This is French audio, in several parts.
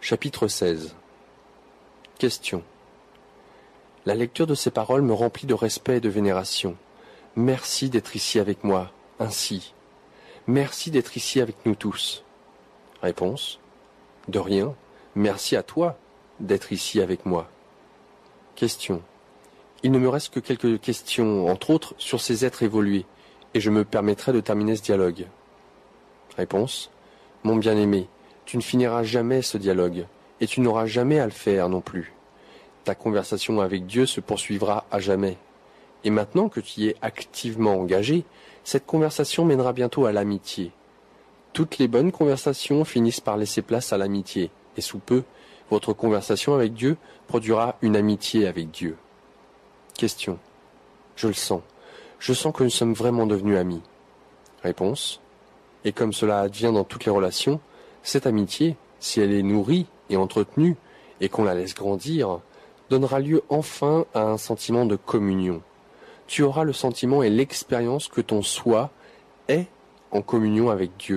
Chapitre 16. Question. La lecture de ces paroles me remplit de respect et de vénération. Merci d'être ici avec moi, ainsi. Merci d'être ici avec nous tous. Réponse. De rien. Merci à toi d'être ici avec moi. Question. Il ne me reste que quelques questions, entre autres, sur ces êtres évolués, et je me permettrai de terminer ce dialogue. Réponse. Mon bien-aimé, tu ne finiras jamais ce dialogue, et tu n'auras jamais à le faire non plus. Ta conversation avec Dieu se poursuivra à jamais. Et maintenant que tu y es activement engagé, cette conversation mènera bientôt à l'amitié. Toutes les bonnes conversations finissent par laisser place à l'amitié, et sous peu, votre conversation avec Dieu produira une amitié avec Dieu. Question. Je le sens. Je sens que nous sommes vraiment devenus amis. Réponse. Et comme cela advient dans toutes les relations, cette amitié, si elle est nourrie et entretenue, et qu'on la laisse grandir, donnera lieu enfin à un sentiment de communion. Tu auras le sentiment et l'expérience que ton soi est en communion avec Dieu.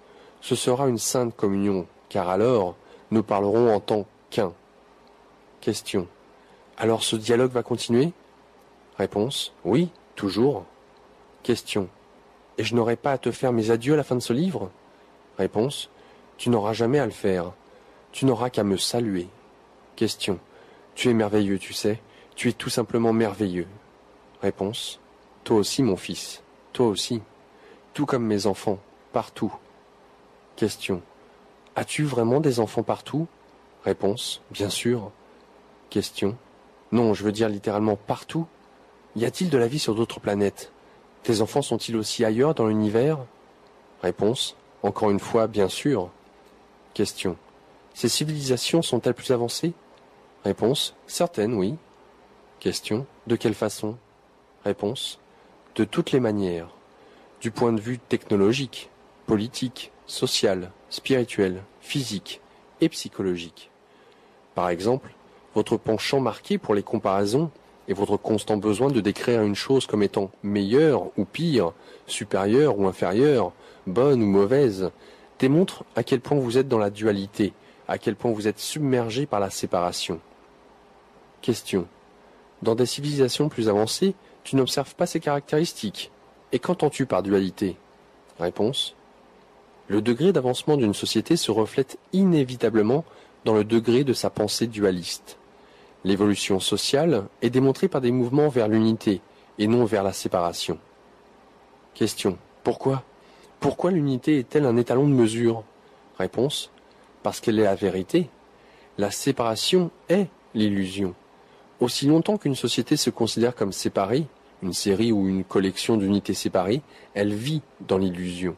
Ce sera une sainte communion, car alors, nous parlerons en tant qu'un. Question. Alors ce dialogue va continuer? Réponse. Oui, toujours. Question. Et je n'aurai pas à te faire mes adieux à la fin de ce livre? Réponse. Tu n'auras jamais à le faire. Tu n'auras qu'à me saluer. Question. Tu es merveilleux, tu sais. Tu es tout simplement merveilleux. Réponse. Toi aussi, mon fils. Toi aussi. Tout comme mes enfants. Partout. Question. As-tu vraiment des enfants partout? Réponse. Bien sûr. Question. Non, je veux dire littéralement partout. Y a-t-il de la vie sur d'autres planètes? Tes enfants sont-ils aussi ailleurs dans l'univers? Réponse. Encore une fois, bien sûr. Question. Ces civilisations sont-elles plus avancées? Réponse. Certaines, oui. Question. De quelle façon? Réponse. De toutes les manières. Du point de vue technologique, politique, social, spirituel, physique et psychologique. Par exemple, votre penchant marqué pour les comparaisons et votre constant besoin de décrire une chose comme étant meilleure ou pire, supérieure ou inférieure, bonne ou mauvaise, démontre à quel point vous êtes dans la dualité, à quel point vous êtes submergé par la séparation. Question. Dans des civilisations plus avancées, tu n'observes pas ces caractéristiques. Et qu'entends-tu par dualité? Réponse. Le degré d'avancement d'une société se reflète inévitablement dans le degré de sa pensée dualiste. L'évolution sociale est démontrée par des mouvements vers l'unité et non vers la séparation. Question. Pourquoi? Pourquoi l'unité est-elle un étalon de mesure? Réponse. Parce qu'elle est la vérité. La séparation est l'illusion. Aussi longtemps qu'une société se considère comme séparée, une série ou une collection d'unités séparées, elle vit dans l'illusion.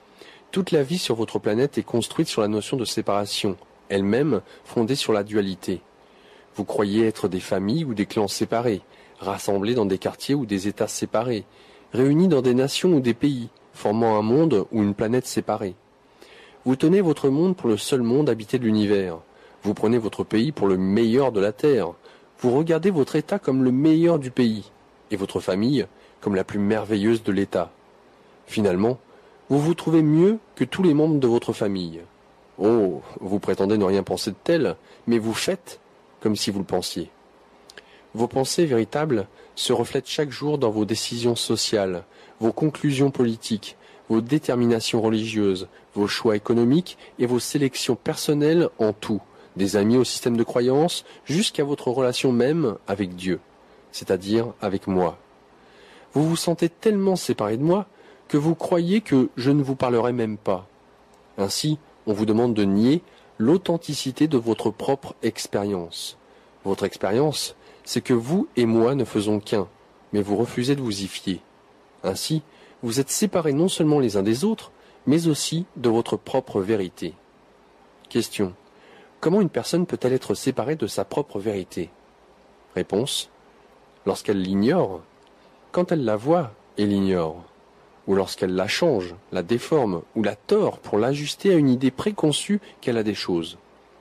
Toute la vie sur votre planète est construite sur la notion de séparation, elle-même fondée sur la dualité. Vous croyez être des familles ou des clans séparés, rassemblés dans des quartiers ou des États séparés, réunis dans des nations ou des pays, formant un monde ou une planète séparée. Vous tenez votre monde pour le seul monde habité de l'univers. Vous prenez votre pays pour le meilleur de la Terre. Vous regardez votre État comme le meilleur du pays, et votre famille comme la plus merveilleuse de l'État. Finalement, vous vous trouvez mieux que tous les membres de votre famille. Oh, vous prétendez ne rien penser de tel, mais vous faites comme si vous le pensiez. Vos pensées véritables se reflètent chaque jour dans vos décisions sociales, vos conclusions politiques, vos déterminations religieuses, vos choix économiques et vos sélections personnelles en tout, des amis au système de croyance jusqu'à votre relation même avec Dieu, c'est-à-dire avec moi. Vous vous sentez tellement séparé de moi que vous croyez que je ne vous parlerai même pas. Ainsi, on vous demande de nier l'authenticité de votre propre expérience. Votre expérience, c'est que vous et moi ne faisons qu'un, mais vous refusez de vous y fier. Ainsi, vous êtes séparés non seulement les uns des autres, mais aussi de votre propre vérité. Question. Comment une personne peut-elle être séparée de sa propre vérité? Réponse. Lorsqu'elle l'ignore, quand elle la voit et l'ignore, ou lorsqu'elle la change, la déforme ou la tord pour l'ajuster à une idée préconçue qu'elle a des choses.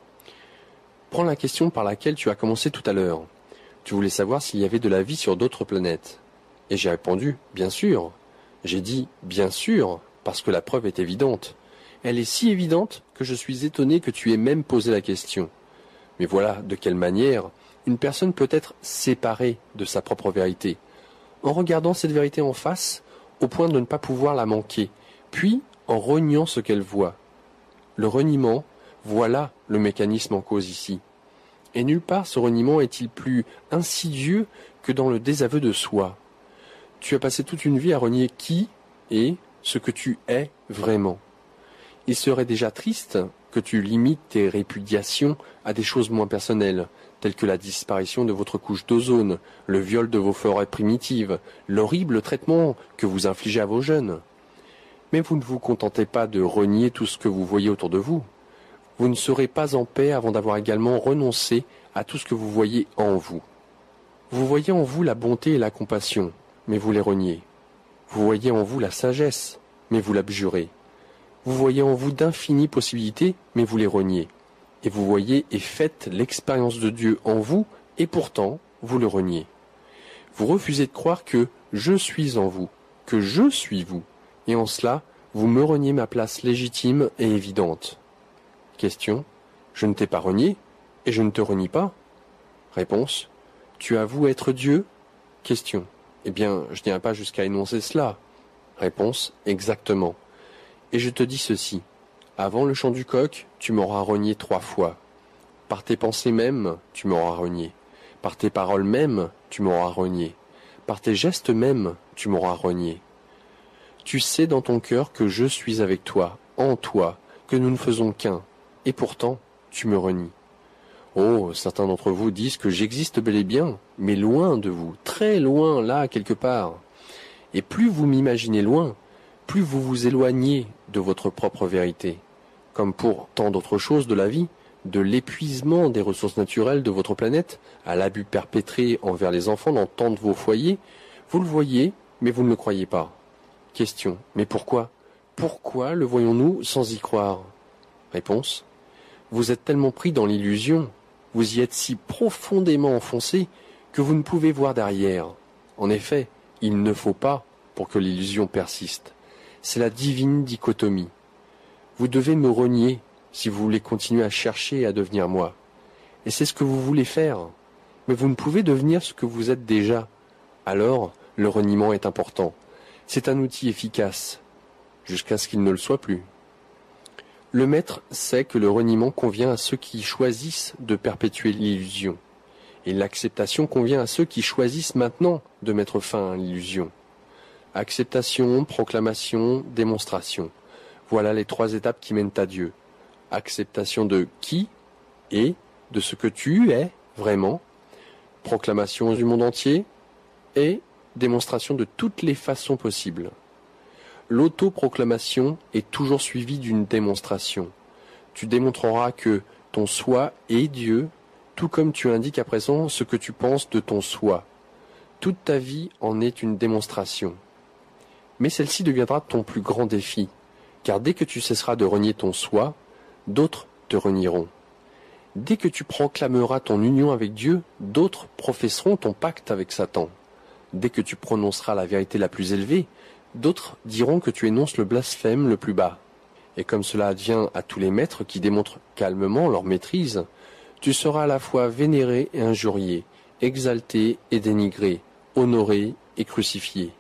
Prends la question par laquelle tu as commencé tout à l'heure. Tu voulais savoir s'il y avait de la vie sur d'autres planètes. Et j'ai répondu, bien sûr. J'ai dit, bien sûr, parce que la preuve est évidente. Elle est si évidente que je suis étonné que tu aies même posé la question. Mais voilà de quelle manière une personne peut être séparée de sa propre vérité, en regardant cette vérité en face, au point de ne pas pouvoir la manquer, puis en reniant ce qu'elle voit. Le reniement, voilà le mécanisme en cause ici. Et nulle part ce reniement est-il plus insidieux que dans le désaveu de soi. Tu as passé toute une vie à renier qui est ce que tu es vraiment. Il serait déjà triste que tu limites tes répudiations à des choses moins personnelles, telles que la disparition de votre couche d'ozone, le viol de vos forêts primitives, l'horrible traitement que vous infligez à vos jeunes. Mais vous ne vous contentez pas de renier tout ce que vous voyez autour de vous. Vous ne serez pas en paix avant d'avoir également renoncé à tout ce que vous voyez en vous. Vous voyez en vous la bonté et la compassion, mais vous les reniez. Vous voyez en vous la sagesse, mais vous l'abjurez. Vous voyez en vous d'infinies possibilités, mais vous les reniez. Et vous voyez et faites l'expérience de Dieu en vous, et pourtant, vous le reniez. Vous refusez de croire que je suis en vous, que je suis vous, et en cela, vous me reniez ma place légitime et évidente. Question. Je ne t'ai pas renié, et je ne te renie pas. Réponse. Tu avoues être Dieu? Question. Eh bien, je n'irai pas jusqu'à énoncer cela. Réponse. Exactement. Et je te dis ceci. Avant le chant du coq, tu m'auras renié 3 fois. Par tes pensées mêmes, tu m'auras renié. Par tes paroles mêmes, tu m'auras renié. Par tes gestes mêmes, tu m'auras renié. Tu sais dans ton cœur que je suis avec toi, en toi, que nous ne faisons qu'un. Et pourtant, tu me renies. Oh, certains d'entre vous disent que j'existe bel et bien, mais loin de vous, très loin, là, quelque part. Et plus vous m'imaginez loin, plus vous vous éloignez de votre propre vérité. Comme pour tant d'autres choses de la vie, de l'épuisement des ressources naturelles de votre planète, à l'abus perpétré envers les enfants dans tant de vos foyers, vous le voyez, mais vous ne le croyez pas. Question. Mais pourquoi? Pourquoi le voyons-nous sans y croire? Réponse. Vous êtes tellement pris dans l'illusion, vous y êtes si profondément enfoncé que vous ne pouvez voir derrière. En effet, il ne faut pas pour que l'illusion persiste. C'est la divine dichotomie. Vous devez me renier si vous voulez continuer à chercher à devenir moi. Et c'est ce que vous voulez faire. Mais vous ne pouvez devenir ce que vous êtes déjà. Alors, le reniement est important. C'est un outil efficace, jusqu'à ce qu'il ne le soit plus. Le maître sait que le reniement convient à ceux qui choisissent de perpétuer l'illusion, et l'acceptation convient à ceux qui choisissent maintenant de mettre fin à l'illusion. Acceptation, proclamation, démonstration. Voilà les 3 étapes qui mènent à Dieu. Acceptation de qui et de ce que tu es vraiment, proclamation du monde entier et démonstration de toutes les façons possibles. L'autoproclamation est toujours suivie d'une démonstration. Tu démontreras que ton soi est Dieu, tout comme tu indiques à présent ce que tu penses de ton soi. Toute ta vie en est une démonstration. Mais celle-ci deviendra ton plus grand défi, car dès que tu cesseras de renier ton soi, d'autres te renieront. Dès que tu proclameras ton union avec Dieu, d'autres professeront ton pacte avec Satan. Dès que tu prononceras la vérité la plus élevée, d'autres diront que tu énonces le blasphème le plus bas. Et comme cela advient à tous les maîtres qui démontrent calmement leur maîtrise, tu seras à la fois vénéré et injurié, exalté et dénigré, honoré et crucifié.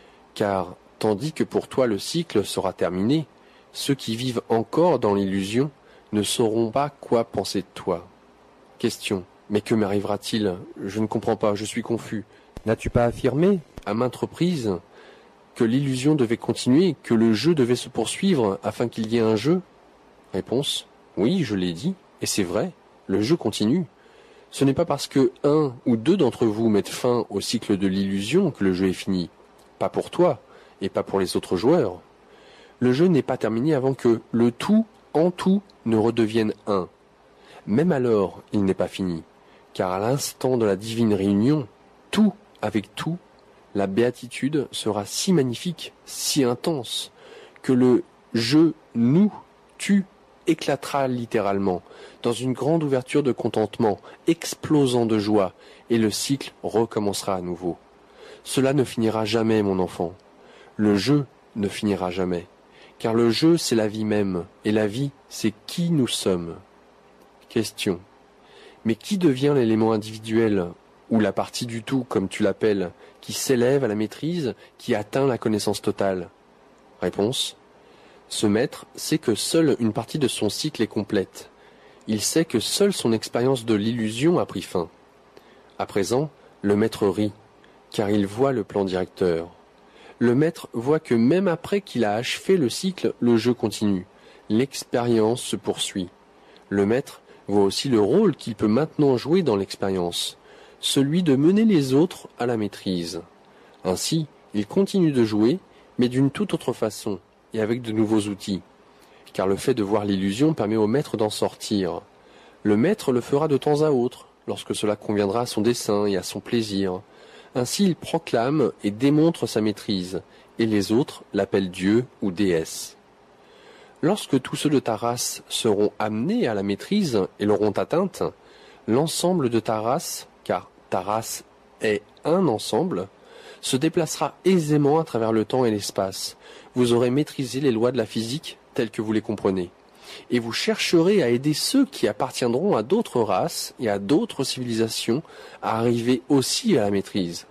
Car, tandis que pour toi le cycle sera terminé, ceux qui vivent encore dans l'illusion ne sauront pas quoi penser de toi. Question. Mais que m'arrivera-t-il? Je ne comprends pas, je suis confus. N'as-tu pas affirmé, à maintes reprises, que l'illusion devait continuer, que le jeu devait se poursuivre afin qu'il y ait un jeu? Réponse. Oui, je l'ai dit, et c'est vrai, le jeu continue. Ce n'est pas parce que 1 ou 2 d'entre vous mettent fin au cycle de l'illusion que le jeu est fini. Pas pour toi, et pas pour les autres joueurs. Le jeu n'est pas terminé avant que le tout en tout ne redevienne un. Même alors, il n'est pas fini, car à l'instant de la divine réunion, tout avec tout, la béatitude sera si magnifique, si intense, que le je, nous, tu éclatera littéralement, dans une grande ouverture de contentement, explosant de joie, et le cycle recommencera à nouveau. Cela ne finira jamais, mon enfant. Le jeu ne finira jamais, car le jeu c'est la vie même, et la vie c'est qui nous sommes. Question. Mais qui devient l'élément individuel, ou la partie du tout, comme tu l'appelles, qui s'élève à la maîtrise, qui atteint la connaissance totale? Réponse. Ce maître sait que seule une partie de son cycle est complète. Il sait que seule son expérience de l'illusion a pris fin. À présent, le maître rit, car il voit le plan directeur. Le maître voit que même après qu'il a achevé le cycle, le jeu continue. L'expérience se poursuit. Le maître voit aussi le rôle qu'il peut maintenant jouer dans l'expérience, celui de mener les autres à la maîtrise. Ainsi, il continue de jouer, mais d'une toute autre façon, et avec de nouveaux outils. Car le fait de voir l'illusion permet au maître d'en sortir. Le maître le fera de temps à autre, lorsque cela conviendra à son dessein et à son plaisir. Ainsi il proclame et démontre sa maîtrise, et les autres l'appellent Dieu ou déesse. Lorsque tous ceux de ta race seront amenés à la maîtrise et l'auront atteinte, l'ensemble de ta race, car ta race est un ensemble, se déplacera aisément à travers le temps et l'espace. Vous aurez maîtrisé les lois de la physique telles que vous les comprenez. Et vous chercherez à aider ceux qui appartiendront à d'autres races et à d'autres civilisations à arriver aussi à la maîtrise.